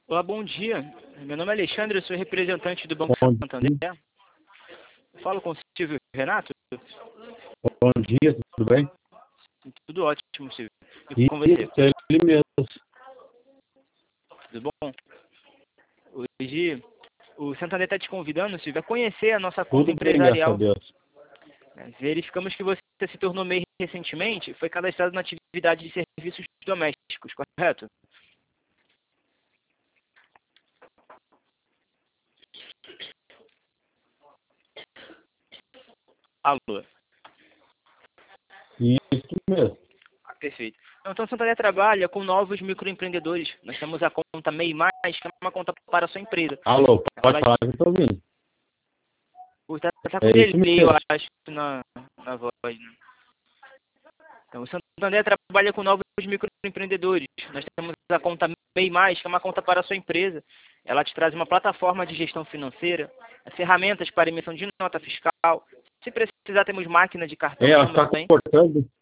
Olá, bom dia. Meu nome é Alexandre, eu sou representante do Banco Bom Santander. dia, Falo com o Silvio Renato. bom dia, tudo bem? Tudo ótimo, Silvio. E com você? Isso, é ele mesmo. Tudo bom? Hoje o Santander está te convidando, Silvio, a conhecer a nossa conta Tudo bem, graças a empresarial. Deus. Verificamos que você se tornou MEI recentemente, foi cadastrado na atividade de serviços domésticos, correto? Alô. Isso mesmo. Perfeito. Então, o Santander trabalha com novos microempreendedores. Nós temos a conta MEI+, que é uma conta para a sua empresa. Alô, pode Ela falar que eu estou ouvindo. tá É com isso delay, eu mesmo. acho, na voz, né? Então, o Santander trabalha com novos microempreendedores. Nós temos a conta MEI+, que é uma conta para a sua empresa. Ela te traz uma plataforma de gestão financeira, ferramentas para emissão de nota fiscal. Se precisar, temos máquina de cartão Ela está também. cortando.